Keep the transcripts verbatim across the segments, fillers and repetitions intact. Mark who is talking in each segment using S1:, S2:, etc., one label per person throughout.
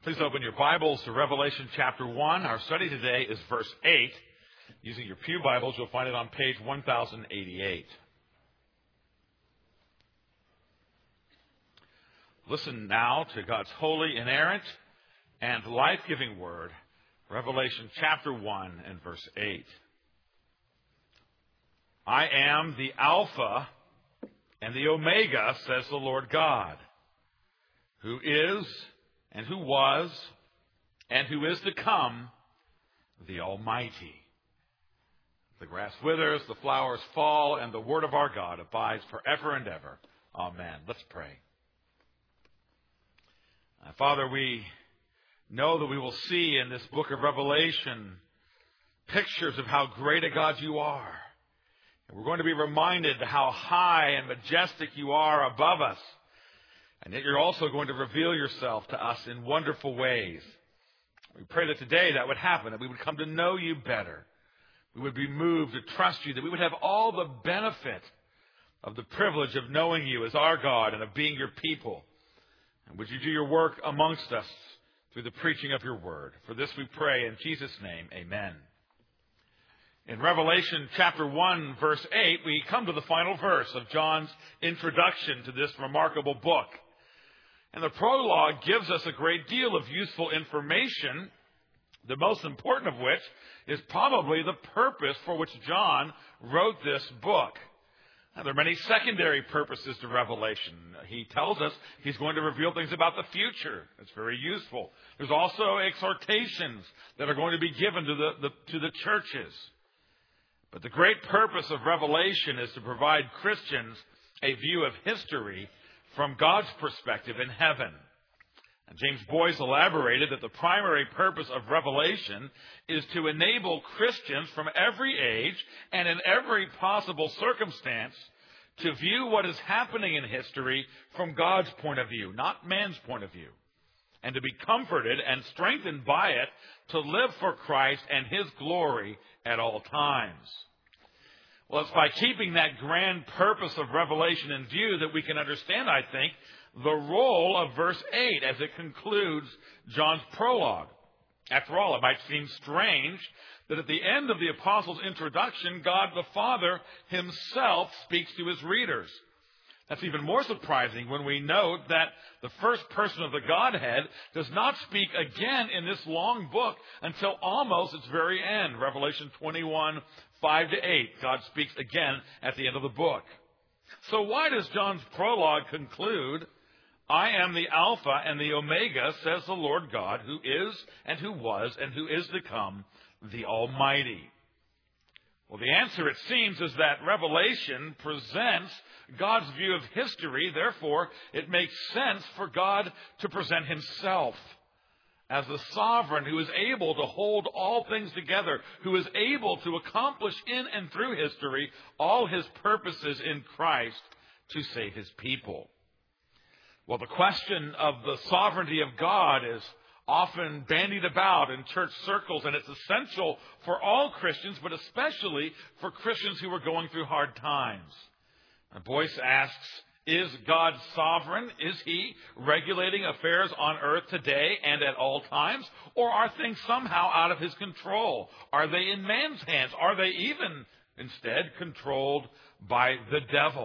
S1: Please open your Bibles to Revelation chapter one. Our study today is verse eight. Using your pew Bibles, you'll find it on page one thousand eighty-eight. Listen now to God's holy, inerrant, and life-giving word, Revelation chapter one and verse eight. I am the Alpha and the Omega, says the Lord God, who is and who was and who is to come, the Almighty. The grass withers, the flowers fall, and the word of our God abides forever and ever. Amen. Let's pray. Uh, Father, we know that we will see in this book of Revelation pictures of how great a God you are. And we're going to be reminded how high and majestic you are above us. And yet you're also going to reveal yourself to us in wonderful ways. We pray that today that would happen, that we would come to know you better. We would be moved to trust you, that we would have all the benefit of the privilege of knowing you as our God and of being your people. And would you do your work amongst us through the preaching of your word? For this we pray in Jesus' name, amen. In Revelation chapter one, verse eight, we come to the final verse of John's introduction to this remarkable book. And the prologue gives us a great deal of useful information, the most important of which is probably the purpose for which John wrote this book. Now, there are many secondary purposes to Revelation. He tells us he's going to reveal things about the future. It's very useful. There's also exhortations that are going to be given to the, the, to the churches. But the great purpose of Revelation is to provide Christians a view of history from God's perspective in heaven. And James Boyce elaborated that the primary purpose of Revelation is to enable Christians from every age and in every possible circumstance to view what is happening in history from God's point of view, not man's point of view, and to be comforted and strengthened by it to live for Christ and His glory at all times. Well, it's by keeping that grand purpose of Revelation in view that we can understand, I think, the role of verse eight as it concludes John's prologue. After all, it might seem strange that at the end of the apostle's introduction, God the Father himself speaks to his readers. That's even more surprising when we note that the first person of the Godhead does not speak again in this long book until almost its very end. Revelation twenty-one, five to eight. God speaks again at the end of the book. So why does John's prologue conclude, I am the Alpha and the Omega, says the Lord God, who is and who was and who is to come, the Almighty? Well, the answer, it seems, is that Revelation presents God's view of history. Therefore, it makes sense for God to present himself as the sovereign who is able to hold all things together, who is able to accomplish in and through history all his purposes in Christ to save his people. Well, the question of the sovereignty of God is often bandied about in church circles, and it's essential for all Christians, but especially for Christians who are going through hard times. And Boyce asks, is God sovereign? Is he regulating affairs on earth today and at all times? Or are things somehow out of his control? Are they in man's hands? Are they even, instead, controlled by the devil?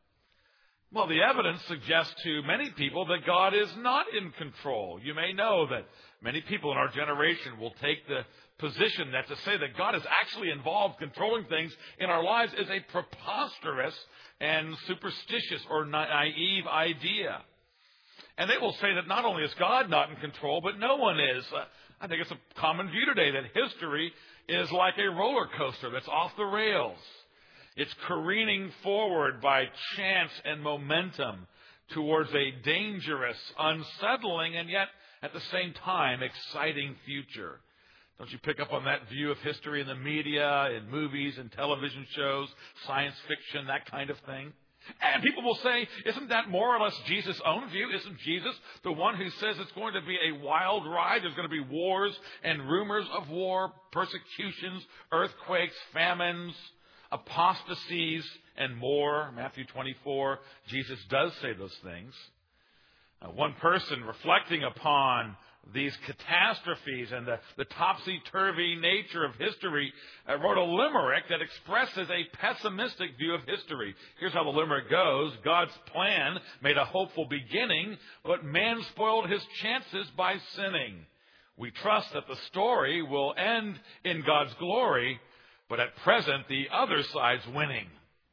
S1: Well, the evidence suggests to many people that God is not in control. You may know that many people in our generation will take the position that to say that God is actually involved controlling things in our lives is a preposterous and superstitious or naive idea. And they will say that not only is God not in control, but no one is. Uh, I think it's a common view today that history is like a roller coaster that's off the rails. It's careening forward by chance and momentum towards a dangerous, unsettling, and yet at the same time exciting future. Don't you pick up on that view of history in the media, in movies and television shows, science fiction, that kind of thing? And people will say, isn't that more or less Jesus' own view? Isn't Jesus the one who says it's going to be a wild ride? There's going to be wars and rumors of war, persecutions, earthquakes, famines, apostasies, and more. Matthew twenty-four, Jesus does say those things. Uh, one person reflecting upon these catastrophes and the, the topsy-turvy nature of history, uh, wrote a limerick that expresses a pessimistic view of history. Here's how the limerick goes. God's plan made a hopeful beginning, but man spoiled his chances by sinning. We trust that the story will end in God's glory, but at present the other side's winning.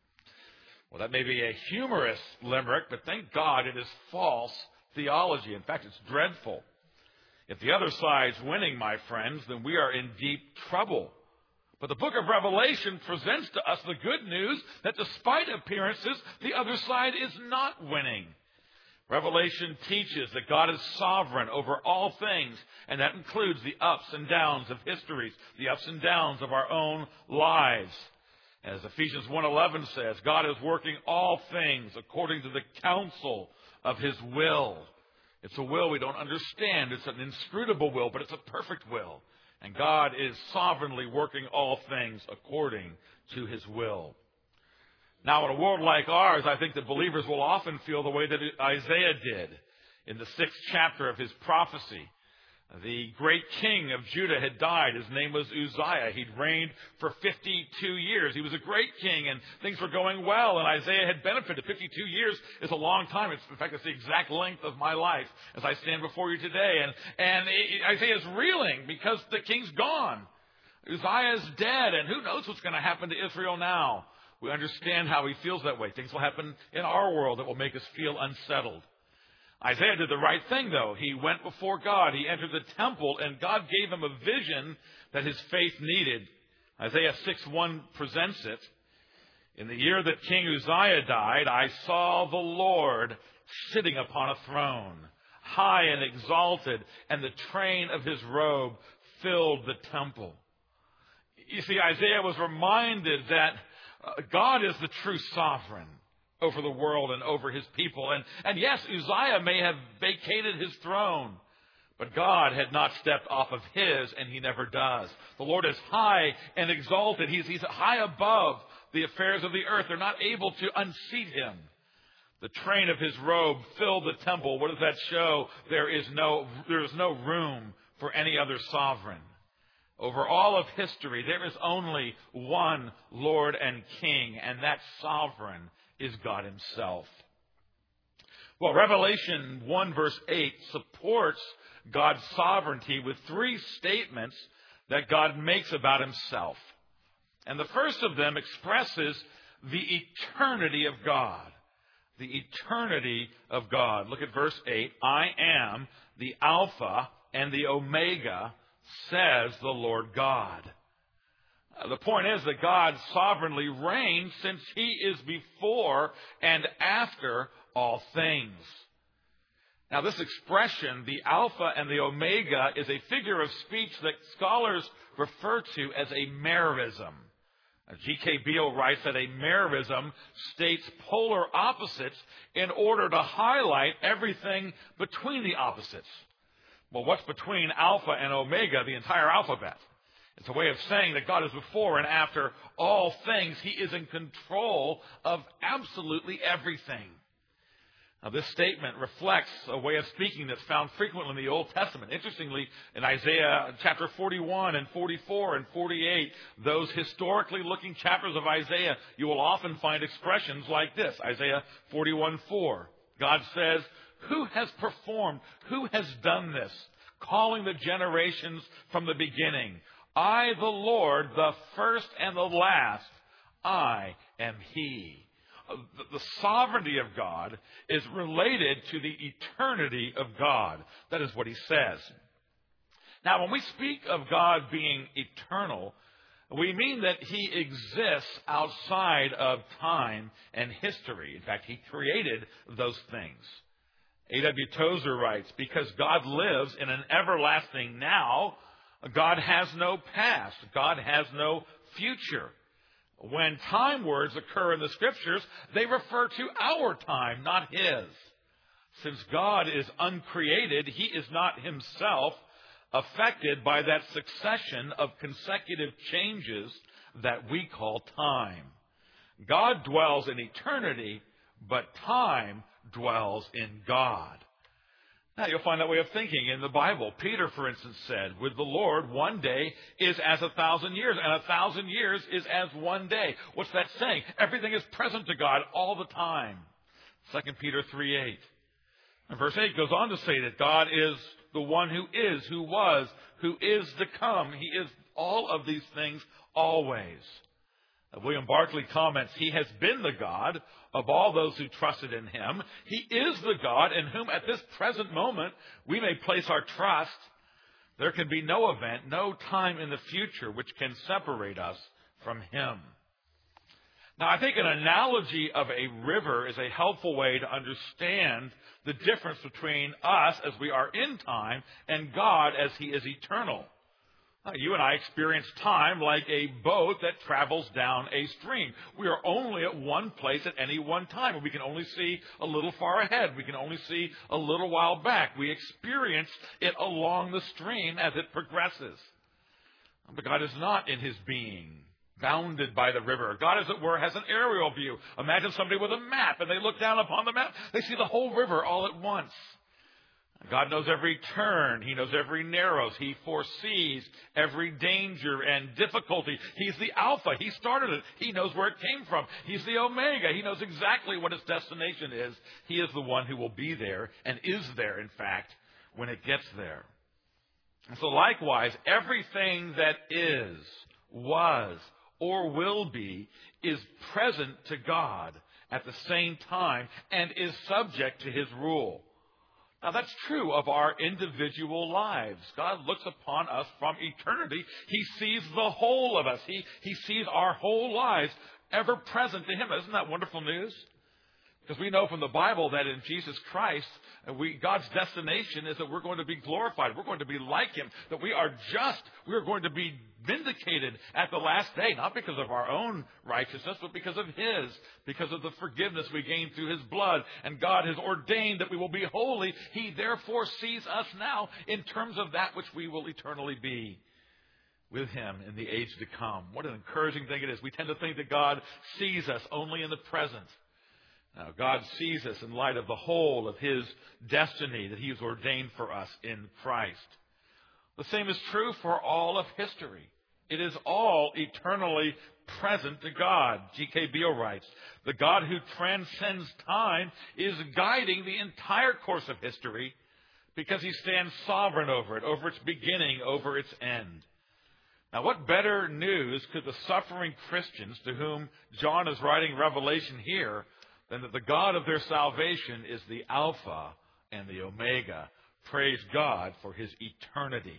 S1: Well, that may be a humorous limerick, but thank God it is false theology. In fact, it's dreadful. If the other side's winning, my friends, then we are in deep trouble. But the book of Revelation presents to us the good news that despite appearances, the other side is not winning. Revelation teaches that God is sovereign over all things, and that includes the ups and downs of histories, the ups and downs of our own lives. As Ephesians one eleven says, God is working all things according to the counsel of his will. It's a will we don't understand. It's an inscrutable will, but it's a perfect will. And God is sovereignly working all things according to his will. Now, in a world like ours, I think that believers will often feel the way that Isaiah did in the sixth chapter of his prophecy. The great king of Judah had died. His name was Uzziah. He'd reigned for fifty-two years. He was a great king, and things were going well, and Isaiah had benefited. fifty-two years is a long time. It's, in fact, it's the exact length of my life as I stand before you today. And, and Isaiah's reeling because the king's gone. Uzziah's dead, and who knows what's going to happen to Israel now. We understand how he feels that way. Things will happen in our world that will make us feel unsettled. Isaiah did the right thing, though. He went before God. He entered the temple, and God gave him a vision that his faith needed. Isaiah six one presents it. In the year that King Uzziah died, I saw the Lord sitting upon a throne, high and exalted, and the train of his robe filled the temple. You see, Isaiah was reminded that God is the true sovereign over the world and over his people. And, and yes, Uzziah may have vacated his throne, but God had not stepped off of his, and he never does. The Lord is high and exalted. He's, he's high above the affairs of the earth. They're not able to unseat him. The train of his robe filled the temple. What does that show? There is no, there is no room for any other sovereign. Over all of history, there is only one Lord and King, and that sovereign is God himself. Well, Revelation one verse eight supports God's sovereignty with three statements that God makes about himself. And the first of them expresses the eternity of God. The eternity of God. Look at verse eight. I am the Alpha and the Omega, says the Lord God. The point is that God sovereignly reigns since he is before and after all things. Now, this expression, the Alpha and the Omega, is a figure of speech that scholars refer to as a merism. G K Beale writes that a merism states polar opposites in order to highlight everything between the opposites. Well, what's between Alpha and Omega? The entire alphabet. It's a way of saying that God is before and after all things. He is in control of absolutely everything. Now, this statement reflects a way of speaking that's found frequently in the Old Testament. Interestingly, in Isaiah chapter forty-one and forty-four and forty-eight, those historically looking chapters of Isaiah, you will often find expressions like this. Isaiah forty-one four. God says, who has performed, who has done this, calling the generations from the beginning? I, the Lord, the first and the last, I am he. The sovereignty of God is related to the eternity of God. That is what he says. Now, when we speak of God being eternal, we mean that he exists outside of time and history. In fact, he created those things. A W Tozer writes, because God lives in an everlasting now, God has no past. God has no future. When time words occur in the Scriptures, they refer to our time, not his. Since God is uncreated, he is not himself affected by that succession of consecutive changes that we call time. God dwells in eternity, but time dwells in God. Now, you'll find that way of thinking in the Bible. Peter, for instance, said, with the Lord, one day is as a thousand years, and a thousand years is as one day. What's that saying? Everything is present to God all the time. Second Peter three eight. And verse eight goes on to say that God is the one who is, who was, who is to come. He is all of these things always. William Barclay comments, He has been the God of all those who trusted in Him. He is the God in whom at this present moment we may place our trust. There can be no event, no time in the future which can separate us from Him. Now, I think an analogy of a river is a helpful way to understand the difference between us as we are in time and God as He is eternal. You and I experience time like a boat that travels down a stream. We are only at one place at any one time. We can only see a little far ahead. We can only see a little while back. We experience it along the stream as it progresses. But God is not in His being bounded by the river. God, as it were, has an aerial view. Imagine somebody with a map, and they look down upon the map. They see the whole river all at once. God knows every turn. He knows every narrows. He foresees every danger and difficulty. He's the Alpha. He started it. He knows where it came from. He's the Omega. He knows exactly what its destination is. He is the one who will be there and is there, in fact, when it gets there. And so likewise, everything that is, was, or will be is present to God at the same time and is subject to His rule. Now, that's true of our individual lives. God looks upon us from eternity. He sees the whole of us. He, he sees our whole lives ever present to Him. Isn't that wonderful news? Because we know from the Bible that in Jesus Christ, we, God's destination is that we're going to be glorified. We're going to be like Him. That we are just. We are going to be vindicated at the last day, not because of our own righteousness, but because of His, because of the forgiveness we gain through His blood. And God has ordained that we will be holy. He therefore sees us now in terms of that which we will eternally be with Him in the age to come. What an encouraging thing it is. We tend to think that God sees us only in the present. Now, God sees us in light of the whole of His destiny that He has ordained for us in Christ. The same is true for all of history. It is all eternally present to God. G K Beale writes, the God who transcends time is guiding the entire course of history because He stands sovereign over it, over its beginning, over its end. Now, what better news could the suffering Christians to whom John is writing Revelation here than that the God of their salvation is the Alpha and the Omega. Praise God for His eternity.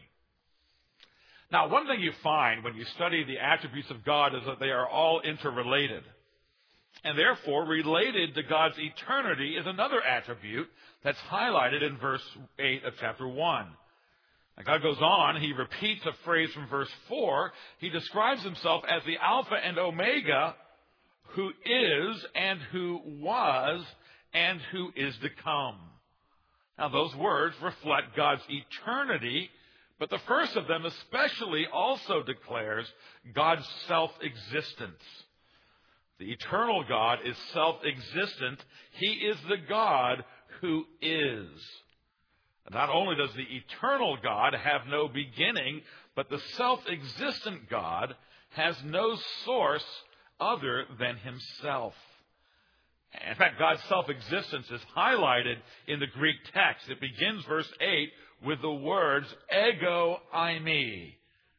S1: Now, one thing you find when you study the attributes of God is that they are all interrelated. And therefore, related to God's eternity is another attribute that's highlighted in verse eight of chapter one. Now, God goes on, He repeats a phrase from verse four. He describes Himself as the Alpha and Omega, who is and who was and who is to come. Now, those words reflect God's eternity, but the first of them especially also declares God's self-existence. The eternal God is self-existent. He is the God who is. Not only does the eternal God have no beginning, but the self-existent God has no source other than Himself. In fact, God's self-existence is highlighted in the Greek text. It begins verse eight with the words, ego eimi,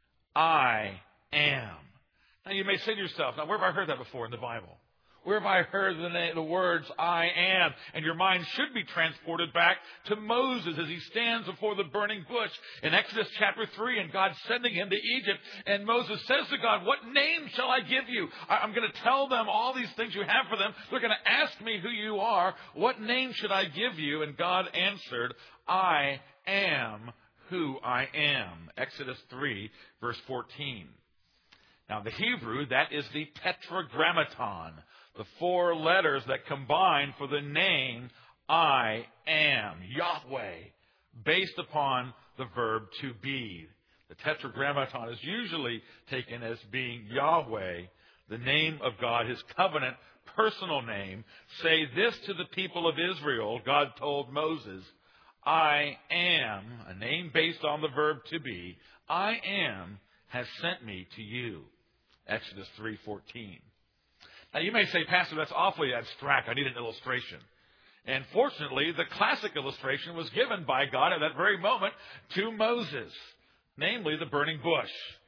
S1: I am. Now you may say to yourself, now where have I heard that before in the Bible? Where have I heard the, the words, I am? And your mind should be transported back to Moses as he stands before the burning bush in Exodus chapter three, and God's sending him to Egypt. And Moses says to God, what name shall I give you? I, I'm going to tell them all these things you have for them. They're going to ask me who you are. What name should I give you? And God answered, I am who I am. Exodus three, verse fourteen. Now, the Hebrew, that is the tetragrammaton, the four letters that combine for the name I am, Yahweh, based upon the verb to be. The tetragrammaton is usually taken as being Yahweh, the name of God, His covenant personal name. Say this to the people of Israel, God told Moses, I am, a name based on the verb to be, I am has sent me to you. Exodus three fourteen. Now you may say, Pastor, that's awfully abstract. I need an illustration. And fortunately, the classic illustration was given by God at that very moment to Moses, namely the burning bush.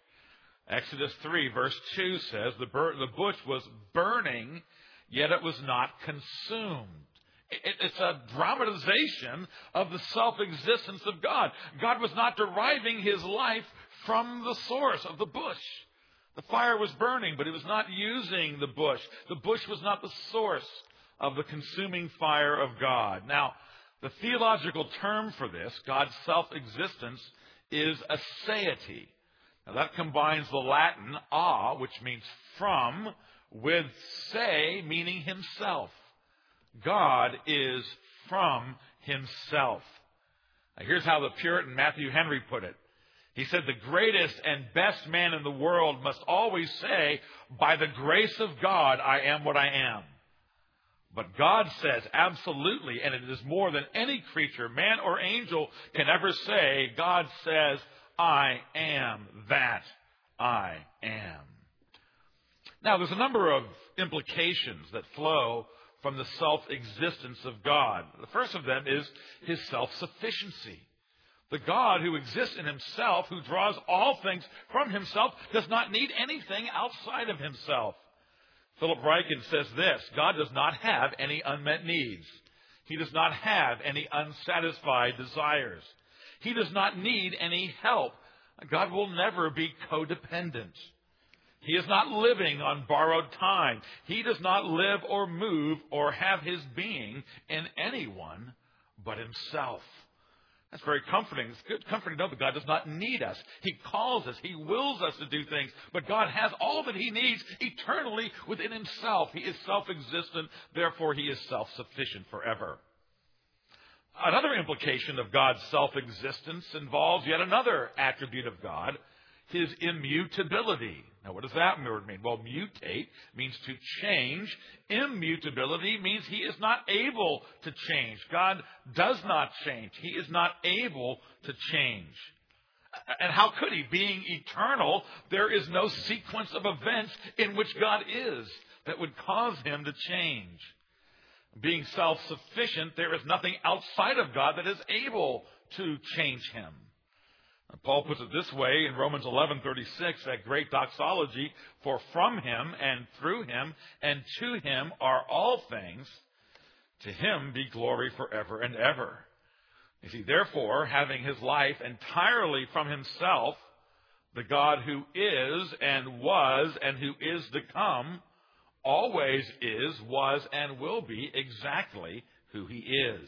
S1: Exodus three verse two says the, bur- the bush was burning, yet it was not consumed. It, it's a dramatization of the self-existence of God. God was not deriving his life from the source of the bush. The fire was burning, but it was not using the bush. The bush was not the source of the consuming fire of God. Now, the theological term for this, God's self-existence, is aseity. Now, that combines the Latin a, which means from, with se, meaning himself. God is from himself. Now, here's how the Puritan Matthew Henry put it. He said, the greatest and best man in the world must always say, by the grace of God, I am what I am. But God says absolutely, and it is more than any creature, man or angel, can ever say. God says, I am that I am. Now, there's a number of implications that flow from the self-existence of God. The first of them is his self-sufficiency. The God who exists in himself, who draws all things from himself, does not need anything outside of himself. Philip Ryken says this, God does not have any unmet needs. He does not have any unsatisfied desires. He does not need any help. God will never be codependent. He is not living on borrowed time. He does not live or move or have his being in anyone but himself. That's very comforting. It's good, comforting to know that God does not need us. He calls us. He wills us to do things. But God has all that he needs eternally within himself. He is self-existent. Therefore, he is self-sufficient forever. Another implication of God's self-existence involves yet another attribute of God, his immutability. Now, what does that word mean? Well, mutate means to change. Immutability means he is not able to change. God does not change. He is not able to change. And how could he? Being eternal, there is no sequence of events in which God is that would cause him to change. Being self-sufficient, there is nothing outside of God that is able to change him. Paul puts it this way in Romans eleven thirty-six, that great doxology, for from him and through him and to him are all things. To him be glory forever and ever. You see, therefore, having his life entirely from himself, the God who is and was and who is to come, always is, was, and will be exactly who he is.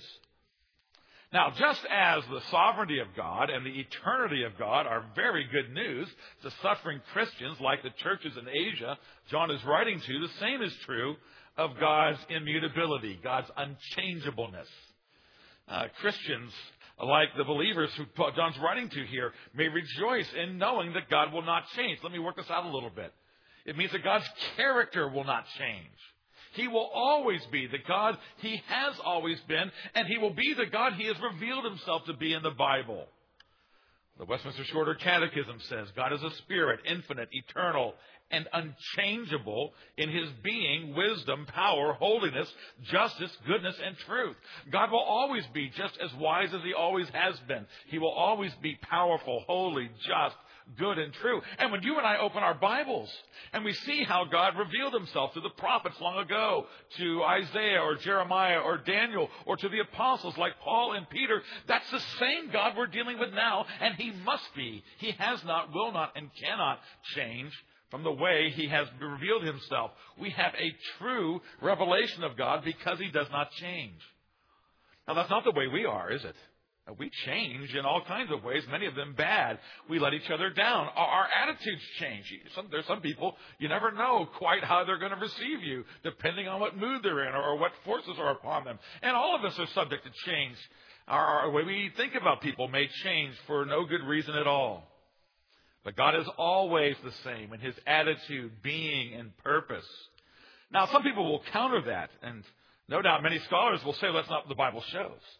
S1: Now, just as the sovereignty of God and the eternity of God are very good news to suffering Christians like the churches in Asia John is writing to, the same is true of God's immutability, God's unchangeableness. Uh, Christians, like the believers who John's writing to here, may rejoice in knowing that God will not change. Let me work this out a little bit. It means that God's character will not change. He will always be the God he has always been, and he will be the God he has revealed himself to be in the Bible. The Westminster Shorter Catechism says God is a spirit, infinite, eternal, and unchangeable in his being, wisdom, power, holiness, justice, goodness, and truth. God will always be just as wise as he always has been. He will always be powerful, holy, just, good and true. And when you and I open our Bibles and we see how God revealed himself to the prophets long ago, to Isaiah or Jeremiah or Daniel, or to the apostles like Paul and Peter, that's the same God we're dealing with now, and he must be. He has not, will not, and cannot change from the way he has revealed himself. We have a true revelation of God because he does not change. Now, that's not the way we are, is it? We change in all kinds of ways, many of them bad. We let each other down. Our, our attitudes change. Some, there's some people, you never know quite how they're going to receive you, depending on what mood they're in or, or what forces are upon them. And all of us are subject to change. Our, our way we think about people may change for no good reason at all. But God is always the same in his attitude, being, and purpose. Now, some people will counter that, and no doubt many scholars will say, well, that's not what the Bible shows.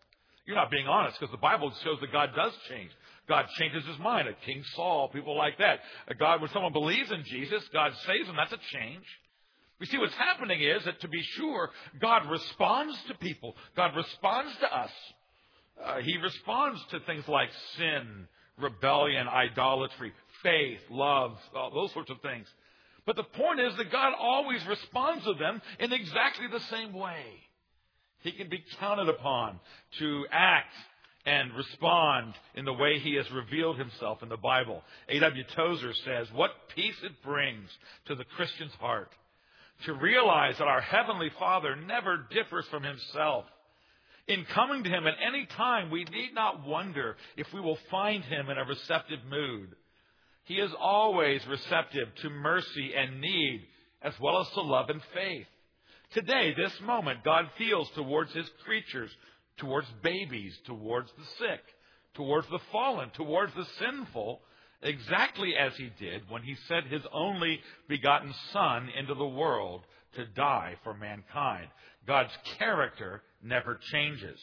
S1: You're not being honest, because the Bible shows that God does change. God changes his mind. A King Saul, people like that. A God, when someone believes in Jesus, God saves them. That's a change. We see what's happening is that, to be sure, God responds to people. God responds to us. Uh, he responds to things like sin, rebellion, idolatry, faith, love, all those sorts of things. But the point is that God always responds to them in exactly the same way. He can be counted upon to act and respond in the way he has revealed himself in the Bible. A W Tozer says, "What peace it brings to the Christian's heart to realize that our Heavenly Father never differs from himself. In coming to him at any time, we need not wonder if we will find him in a receptive mood. He is always receptive to mercy and need, as well as to love and faith. Today, this moment, God feels towards his creatures, towards babies, towards the sick, towards the fallen, towards the sinful, exactly as he did when he sent his only begotten Son into the world to die for mankind. God's character never changes.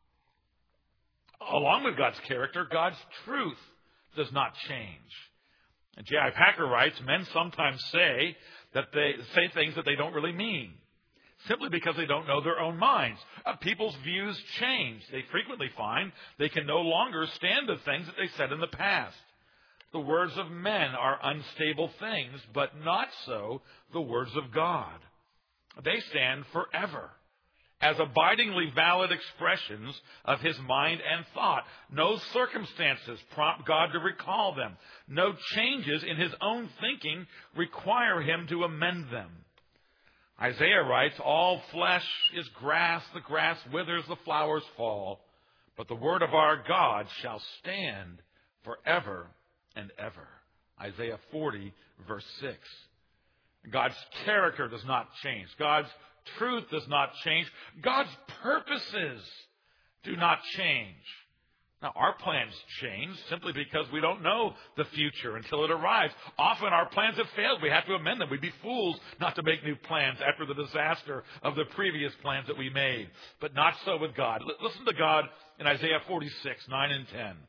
S1: Along with God's character, God's truth does not change." And J I Packer writes, "Men sometimes say that they say things that they don't really mean, simply because they don't know their own minds. Uh, people's views change. They frequently find they can no longer stand the things that they said in the past. The words of men are unstable things, but not so the words of God. They stand forever, as abidingly valid expressions of his mind and thought. No circumstances prompt God to recall them. No changes in his own thinking require him to amend them. Isaiah writes, "All flesh is grass, the grass withers, the flowers fall, but the word of our God shall stand forever and ever." Isaiah forty, verse six. God's character does not change. God's truth does not change. God's purposes do not change. Now, our plans change simply because we don't know the future until it arrives. Often our plans have failed. We have to amend them. We'd be fools not to make new plans after the disaster of the previous plans that we made. But not so with God. L- listen to God in Isaiah forty-six, nine and ten.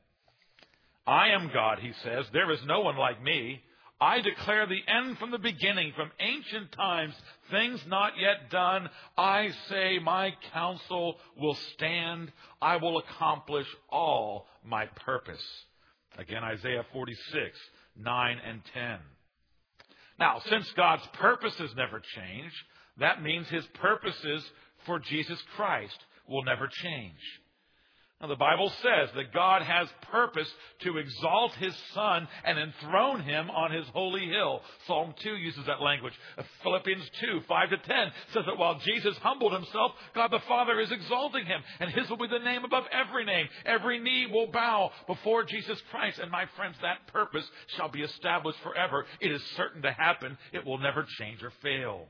S1: "I am God," he says. "There is no one like me. I declare the end from the beginning, from ancient times, things not yet done. I say my counsel will stand. I will accomplish all my purpose." Again, Isaiah forty-six, nine and ten. Now, since God's purposes never change, that means his purposes for Jesus Christ will never change. Now, the Bible says that God has purpose to exalt his Son and enthrone him on his holy hill. Psalm two uses that language. Philippians two, five to ten says that while Jesus humbled himself, God the Father is exalting him, and his will be the name above every name. Every knee will bow before Jesus Christ. And my friends, that purpose shall be established forever. It is certain to happen. It will never change or fail.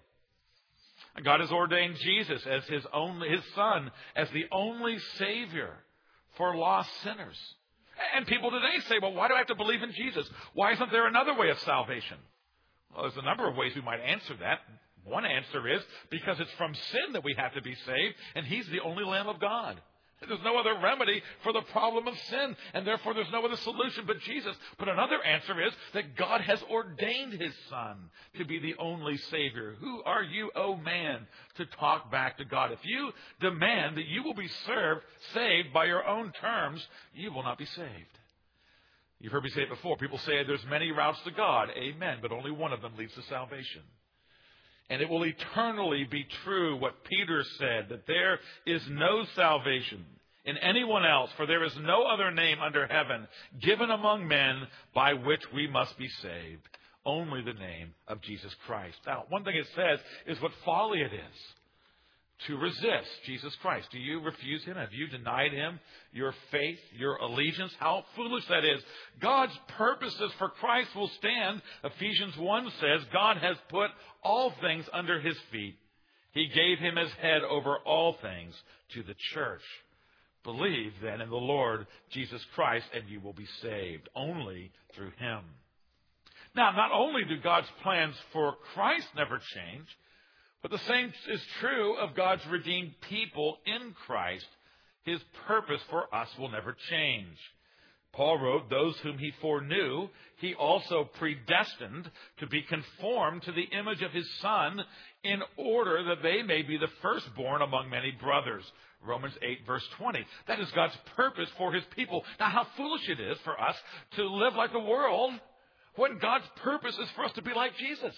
S1: God has ordained Jesus as his only, his Son, as the only Savior for lost sinners. And people today say, "Well, why do I have to believe in Jesus? Why isn't there another way of salvation?" Well, there's a number of ways we might answer that. One answer is because it's from sin that we have to be saved, and he's the only Lamb of God. There's no other remedy for the problem of sin, and therefore there's no other solution but Jesus. But another answer is that God has ordained his Son to be the only Savior. Who are you, oh man, to talk back to God? If you demand that you will be served, saved by your own terms, you will not be saved. You've heard me say it before. People say there's many routes to God. Amen. But only one of them leads to salvation. And it will eternally be true what Peter said, that there is no salvation in anyone else, for there is no other name under heaven given among men by which we must be saved. Only the name of Jesus Christ. Now, one thing it says is what folly it is to resist Jesus Christ. Do you refuse him? Have you denied him your faith, your allegiance? How foolish that is. God's purposes for Christ will stand. Ephesians one says God has put all things under his feet. He gave him as head over all things to the church. Believe then in the Lord Jesus Christ and you will be saved only through him. Now, not only do God's plans for Christ never change, but the same is true of God's redeemed people in Christ. His purpose for us will never change. Paul wrote, those whom he foreknew, he also predestined to be conformed to the image of his Son, in order that they may be the firstborn among many brothers. Romans eight, verse twenty. That is God's purpose for his people. Now, how foolish it is for us to live like the world when God's purpose is for us to be like Jesus.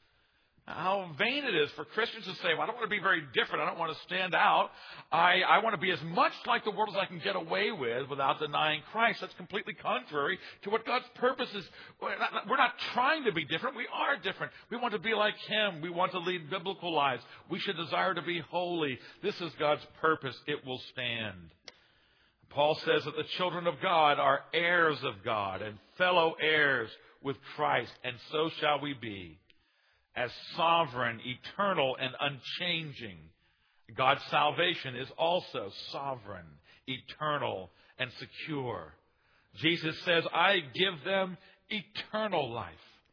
S1: How vain it is for Christians to say, well, I don't want to be very different. I don't want to stand out. I, I want to be as much like the world as I can get away with without denying Christ. That's completely contrary to what God's purpose is. We're not, we're not trying to be different. We are different. We want to be like him. We want to lead biblical lives. We should desire to be holy. This is God's purpose. It will stand. Paul says that the children of God are heirs of God and fellow heirs with Christ, and so shall we be. As sovereign, eternal, and unchanging, God's salvation is also sovereign, eternal, and secure. Jesus says, I give them eternal life,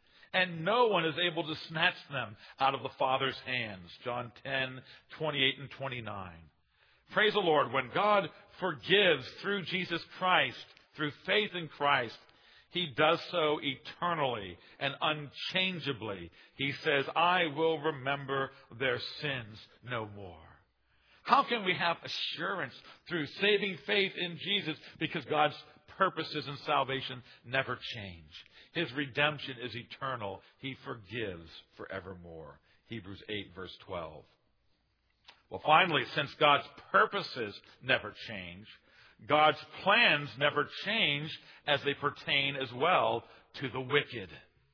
S1: and no one is able to snatch them out of the Father's hands. John ten, twenty-eight and twenty-nine. Praise the Lord. When God forgives through Jesus Christ, through faith in Christ, he does so eternally and unchangeably. He says, I will remember their sins no more. How can we have assurance through saving faith in Jesus? Because God's purposes in salvation never change. His redemption is eternal. He forgives forevermore. Hebrews eight, verse twelve. Well, finally, since God's purposes never change, God's plans never change as they pertain as well to the wicked.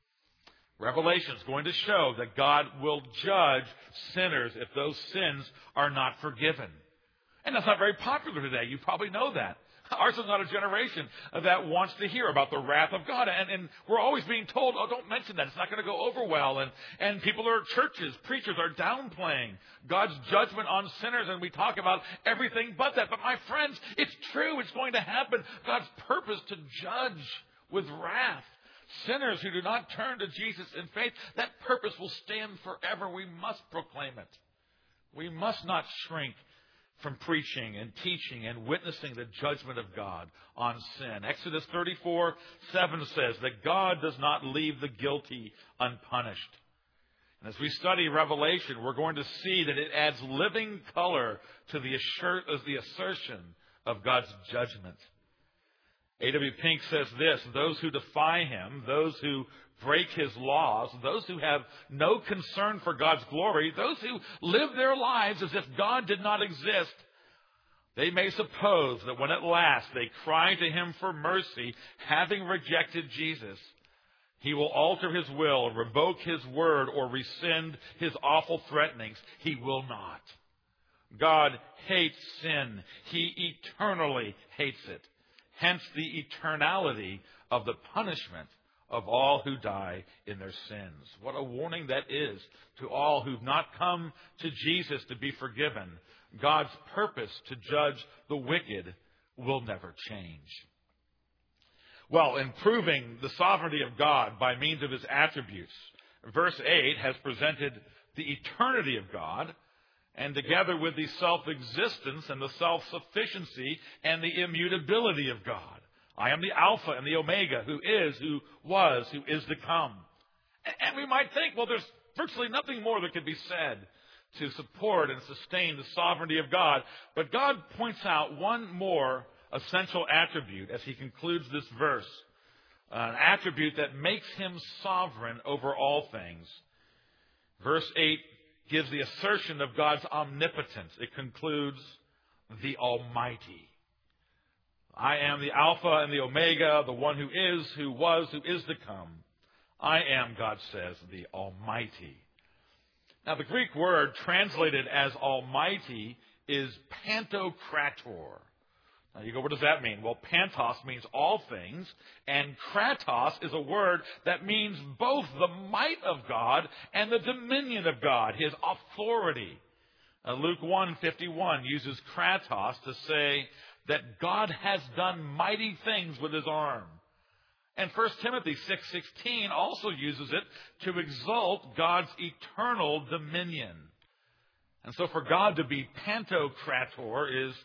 S1: Revelation is going to show that God will judge sinners if those sins are not forgiven. And that's not very popular today. You probably know that. Ours is not a generation that wants to hear about the wrath of God. And, and we're always being told, oh, don't mention that. It's not going to go over well. And, and people are, churches, preachers are downplaying God's judgment on sinners. And we talk about everything but that. But my friends, it's true. It's going to happen. God's purpose to judge with wrath sinners who do not turn to Jesus in faith, that purpose will stand forever. We must proclaim it. We must not shrink from preaching and teaching and witnessing the judgment of God on sin. Exodus thirty-four, seven says that God does not leave the guilty unpunished. And as we study Revelation, we're going to see that it adds living color to the, assert, the assertion of God's judgment. A W Pink says this, those who defy him, those who break his laws, those who have no concern for God's glory, those who live their lives as if God did not exist, they may suppose that when at last they cry to him for mercy, having rejected Jesus, he will alter his will, revoke his word, or rescind his awful threatenings. He will not. God hates sin. He eternally hates it. Hence the eternality of the punishment of all who die in their sins. What a warning that is to all who've not come to Jesus to be forgiven. God's purpose to judge the wicked will never change. Well, in proving the sovereignty of God by means of his attributes, verse eight has presented the eternity of God, and together with the self-existence and the self-sufficiency and the immutability of God. I am the Alpha and the Omega, who is, who was, who is to come. And we might think, well, there's virtually nothing more that could be said to support and sustain the sovereignty of God. But God points out one more essential attribute as he concludes this verse, an attribute that makes him sovereign over all things. Verse eight gives the assertion of God's omnipotence. It concludes, the Almighty. I am the Alpha and the Omega, the one who is, who was, who is to come. I am, God says, the Almighty. Now, the Greek word translated as Almighty is pantokrator. Now, you go, what does that mean? Well, pantos means all things, and kratos is a word that means both the might of God and the dominion of God, his authority. Uh, Luke one fifty-one uses kratos to say that God has done mighty things with his arm. And First Timothy six sixteen also uses it to exalt God's eternal dominion. And so for God to be pantokrator is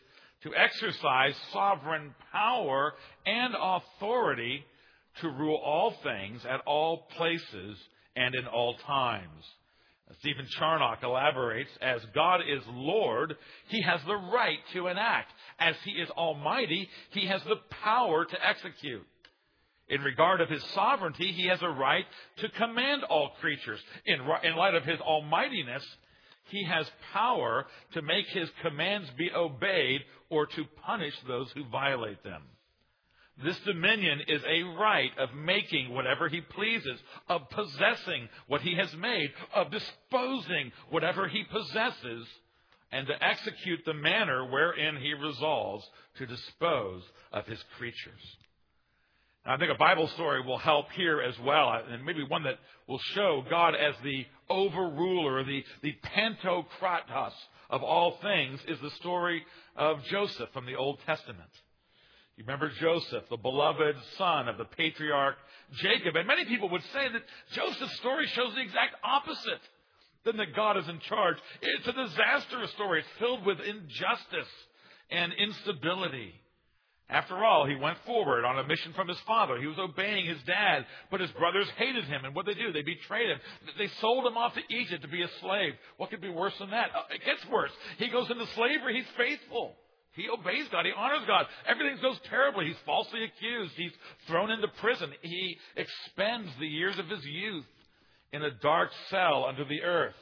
S1: to exercise sovereign power and authority to rule all things at all places and in all times. Stephen Charnock elaborates, as God is Lord, He has the right to enact. As He is Almighty, He has the power to execute. In regard of His sovereignty, He has a right to command all creatures. In, in light of His almightiness, He has power to make His commands be obeyed or to punish those who violate them. This dominion is a right of making whatever He pleases, of possessing what He has made, of disposing whatever He possesses, and to execute the manner wherein He resolves to dispose of His creatures. Now, I think a Bible story will help here as well, and maybe one that will show God as the overruler, the, the pantokratos of all things, is the story of Joseph from the Old Testament. You remember Joseph, the beloved son of the patriarch Jacob. And many people would say that Joseph's story shows the exact opposite, than that God is in charge. It's a disastrous story. It's filled with injustice and instability. After all, he went forward on a mission from his father. He was obeying his dad, but his brothers hated him. And what did they do? They betrayed him. They sold him off to Egypt to be a slave. What could be worse than that? It gets worse. He goes into slavery. He's faithful. He obeys God. He honors God. Everything goes terribly. He's falsely accused. He's thrown into prison. He expends the years of his youth in a dark cell under the earth.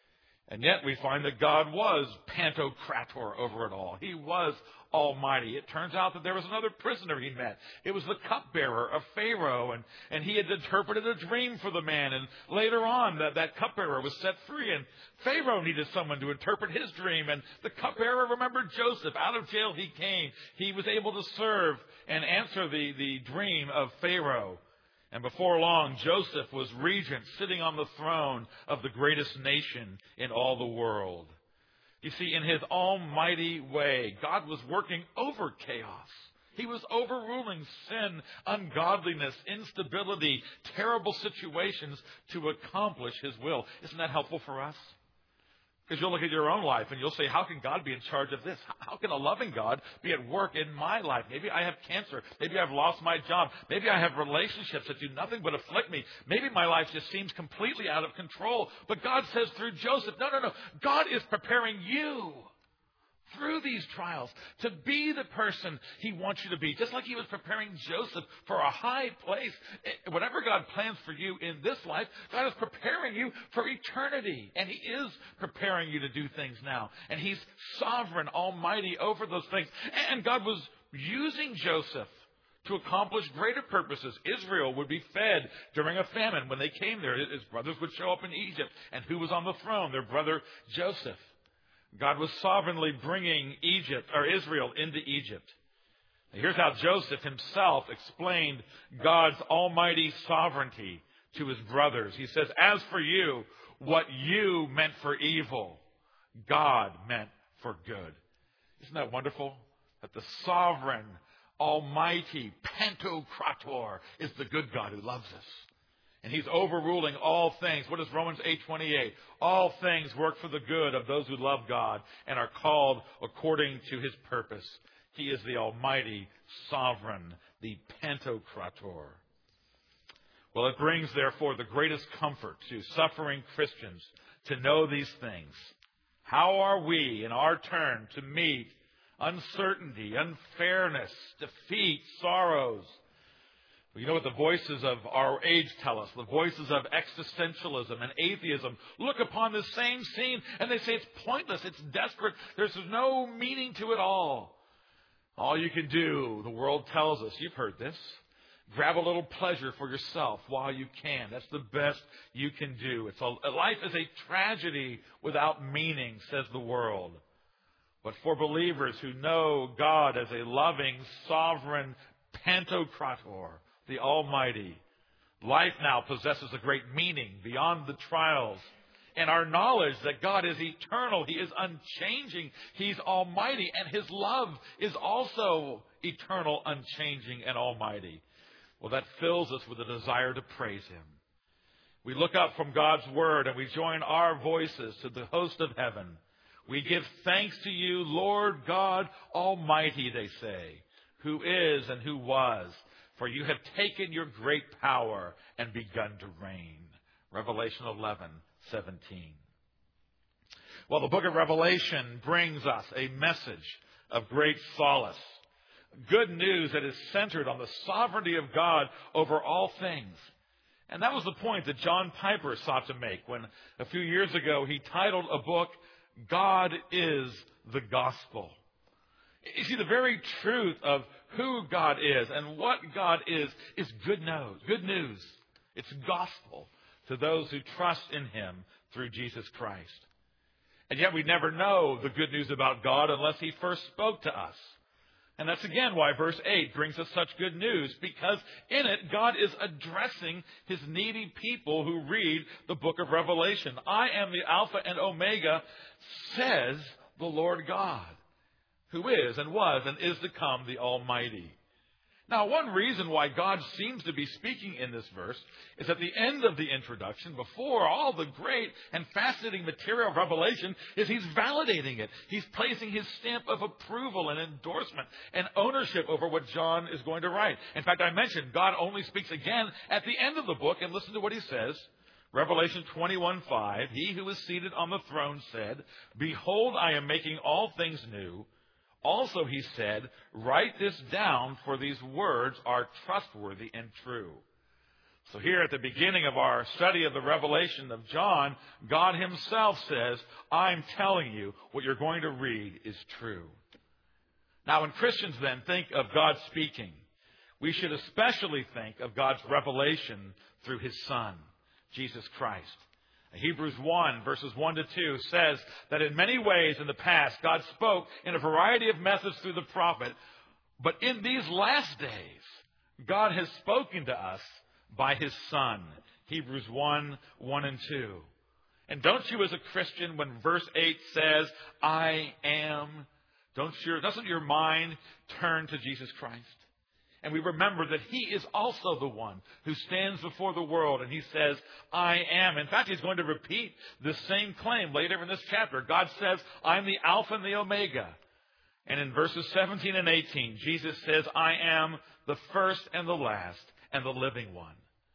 S1: And yet we find that God was pantokrator over it all. He was almighty. It turns out that there was another prisoner he met. It was the cupbearer of Pharaoh, and, and he had interpreted a dream for the man. And later on, that, that cupbearer was set free, and Pharaoh needed someone to interpret his dream. And the cupbearer remembered Joseph. Out of jail he came. He was able to serve and answer the, the dream of Pharaoh. And before long, Joseph was regent, sitting on the throne of the greatest nation in all the world. You see, in His almighty way, God was working over chaos. He was overruling sin, ungodliness, instability, terrible situations to accomplish His will. Isn't that helpful for us? Because you'll look at your own life and you'll say, how can God be in charge of this? How can a loving God be at work in my life? Maybe I have cancer. Maybe I've lost my job. Maybe I have relationships that do nothing but afflict me. Maybe my life just seems completely out of control. But God says through Joseph, no, no, no. God is preparing you through these trials to be the person He wants you to be. Just like He was preparing Joseph for a high place. Whatever God plans for you in this life, God is preparing you for eternity. And He is preparing you to do things now. And He's sovereign, almighty over those things. And God was using Joseph to accomplish greater purposes. Israel would be fed during a famine. When they came there, His brothers would show up in Egypt. And who was on the throne? Their brother Joseph. God was sovereignly bringing Egypt or Israel into Egypt. Here's how Joseph himself explained God's almighty sovereignty to his brothers. He says, as for you, what you meant for evil, God meant for good. Isn't that wonderful? That the sovereign, almighty, pantokrator is the good God who loves us. And He's overruling all things. What is Romans eight twenty-eight? All things work for the good of those who love God and are called according to His purpose. He is the almighty, sovereign, the pantokrator. Well, it brings, therefore, the greatest comfort to suffering Christians to know these things. How are we, in our turn, to meet uncertainty, unfairness, defeat, sorrows? You know what the voices of our age tell us? The voices of existentialism and atheism look upon the same scene and they say it's pointless, it's desperate, there's no meaning to it all. All you can do, the world tells us, you've heard this, grab a little pleasure for yourself while you can. That's the best you can do. It's a, life is a tragedy without meaning, says the world. But for believers who know God as a loving, sovereign pantokrator, the Almighty, life now possesses a great meaning beyond the trials. And our knowledge that God is eternal, He is unchanging, He's almighty, and His love is also eternal, unchanging, and almighty. Well, that fills us with a desire to praise Him. We look up from God's Word and we join our voices to the host of heaven. We give thanks to you, Lord God Almighty, they say, who is and who was, for you have taken your great power and begun to reign. Revelation eleven seventeen. Well, the book of Revelation brings us a message of great solace. Good news that is centered on the sovereignty of God over all things. And that was the point that John Piper sought to make when a few years ago he titled a book, God is the Gospel. You see, the very truth of who God is and what God is is good news. Good news. It's gospel to those who trust in him through Jesus Christ. And yet we never know the good news about God unless he first spoke to us. And that's again why verse eight brings us such good news, because in it God is addressing his needy people who read the book of Revelation. I am the Alpha and Omega, says the Lord God, who is and was and is to come, the Almighty. Now, one reason why God seems to be speaking in this verse is at the end of the introduction, before all the great and fascinating material of Revelation, is he's validating it. He's placing his stamp of approval and endorsement and ownership over what John is going to write. In fact, I mentioned God only speaks again at the end of the book, and listen to what he says. Revelation twenty-one five, he who is seated on the throne said, behold, I am making all things new. Also, he said, write this down, for these words are trustworthy and true. So here at the beginning of our study of the Revelation of John, God himself says, I'm telling you what you're going to read is true. Now, when Christians then think of God speaking, we should especially think of God's revelation through his Son, Jesus Christ. Hebrews one, verses one to two says that in many ways in the past, God spoke in a variety of methods through the prophet. But in these last days, God has spoken to us by his Son. Hebrews one, one and two. And don't you as a Christian, when verse eight says, I am, don't your, doesn't your mind turn to Jesus Christ? And we remember that he is also the one who stands before the world and he says, I am. In fact, he's going to repeat the same claim later in this chapter. God says, I'm the Alpha and the Omega. And in verses seventeen and eighteen, Jesus says, I am the first and the last and the living one.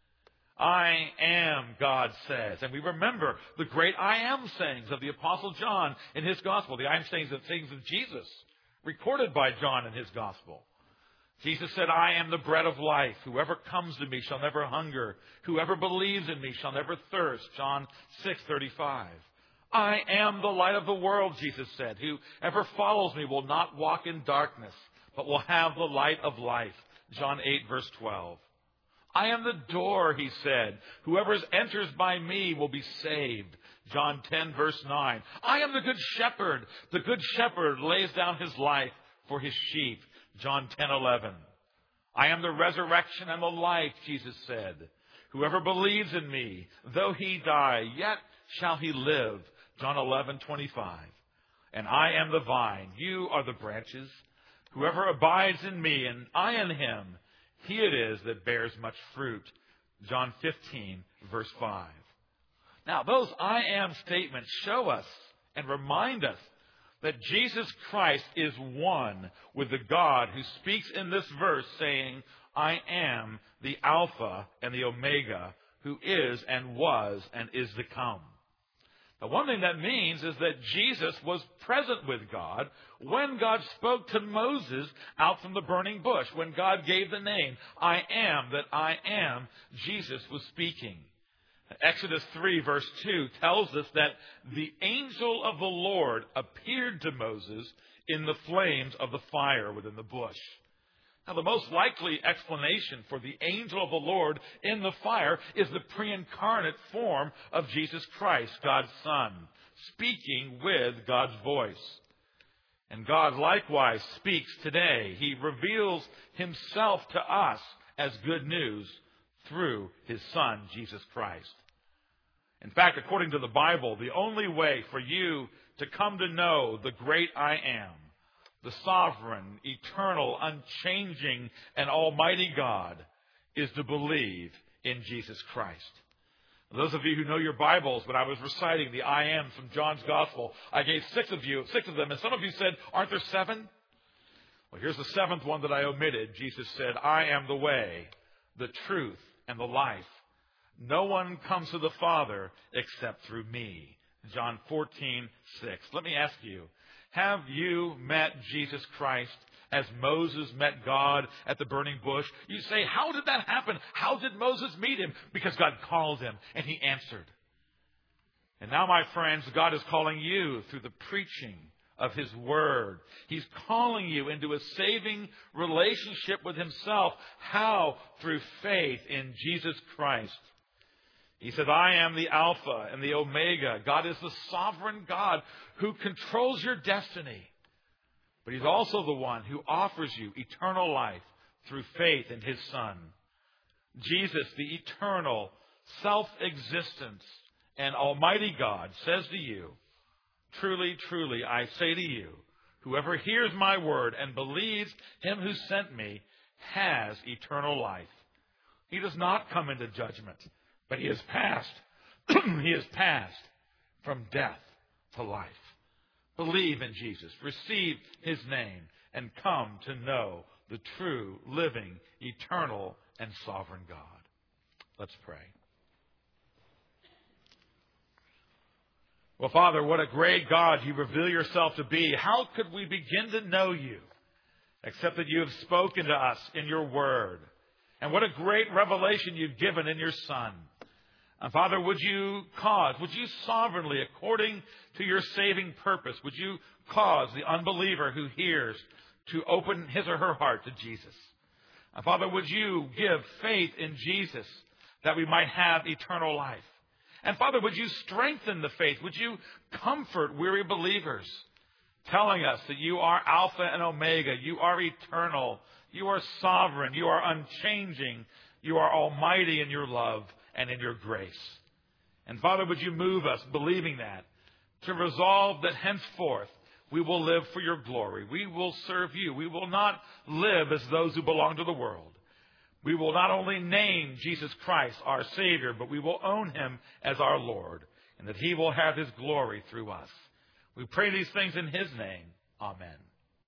S1: I am, God says. And we remember the great I am sayings of the Apostle John in his gospel. The I am sayings of sayings of Jesus, recorded by John in his gospel. Jesus said, I am the bread of life. Whoever comes to me shall never hunger. Whoever believes in me shall never thirst. John six thirty-five. I am the light of the world, Jesus said. Whoever follows me will not walk in darkness, but will have the light of life. John eight, verse twelve. I am the door, he said. Whoever enters by me will be saved. John ten, verse nine. I am the good shepherd. The good shepherd lays down his life for his sheep. John ten eleven. I am the resurrection and the life, Jesus said. Whoever believes in me, though he die, yet shall he live. John eleven twenty-five. And I am the vine, you are the branches. Whoever abides in me and I in him, he it is that bears much fruit. John fifteen, verse five. Now, those I am statements show us and remind us that Jesus Christ is one with the God who speaks in this verse saying, I am the Alpha and the Omega, who is and was and is to come. Now, one thing that means is that Jesus was present with God when God spoke to Moses out from the burning bush. When God gave the name, I am that I am, Jesus was speaking. Exodus three, verse two tells us that the angel of the Lord appeared to Moses in the flames of the fire within the bush. Now, the most likely explanation for the angel of the Lord in the fire is the pre-incarnate form of Jesus Christ, God's Son, speaking with God's voice. And God likewise speaks today. He reveals himself to us as good news through his Son, Jesus Christ. In fact, according to the Bible, the only way for you to come to know the great I am, the sovereign, eternal, unchanging, and almighty God, is to believe in Jesus Christ. Those of you who know your Bibles, when I was reciting the I Ams from John's Gospel, I gave six of you, six of them, and some of you said, aren't there seven? Well, here's the seventh one that I omitted. Jesus said, I am the way, the truth, and the life. No one comes to the Father except through me. John fourteen six. Let me ask you, have you met Jesus Christ as Moses met God at the burning bush? You say, how did that happen? How did Moses meet him? Because God called him and he answered. And now, my friends, God is calling you through the preaching of his word. He's calling you into a saving relationship with himself. How? Through faith in Jesus Christ. He said, I am the Alpha and the Omega. God is the sovereign God who controls your destiny. But he's also the one who offers you eternal life through faith in his Son. Jesus, the eternal, self-existent, and almighty God, says to you, truly, truly, I say to you, whoever hears my word and believes him who sent me has eternal life. He does not come into judgment, but he has passed. he has passed from death to life. Believe in Jesus, receive his name, and come to know the true, living, eternal, and sovereign God. Let's pray. Well, Father, what a great God you reveal yourself to be. How could we begin to know you except that you have spoken to us in your word? And what a great revelation you've given in your Son. And Father, would you cause, would you sovereignly, according to your saving purpose, would you cause the unbeliever who hears to open his or her heart to Jesus? And Father, would you give faith in Jesus that we might have eternal life? And Father, would you strengthen the faith? Would you comfort weary believers, telling us that you are Alpha and Omega, you are eternal, you are sovereign, you are unchanging, you are almighty in your love and in your grace. And Father, would you move us, believing that, to resolve that henceforth we will live for your glory. We will serve you. We will not live as those who belong to the world. We will not only name Jesus Christ our Savior, but we will own him as our Lord, and that he will have his glory through us. We pray these things in his name. Amen.